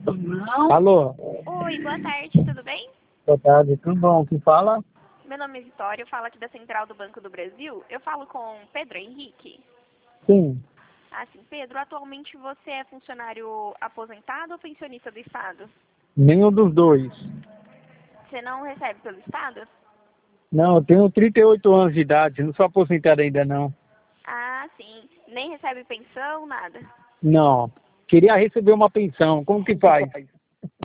Alô? Oi, boa tarde, tudo bem? Boa tarde, tudo bom? Quem fala? Meu nome é Vitória, eu falo aqui da Central do Banco do Brasil. Eu falo com Pedro Henrique. Sim. Sim, Pedro, atualmente você é funcionário aposentado ou pensionista do Estado? Nenhum dos dois. Você não recebe pelo Estado? Não, eu tenho 38 anos de idade, não sou aposentado ainda não. Sim. Nem recebe pensão, nada? Não. Queria receber uma pensão, como que faz?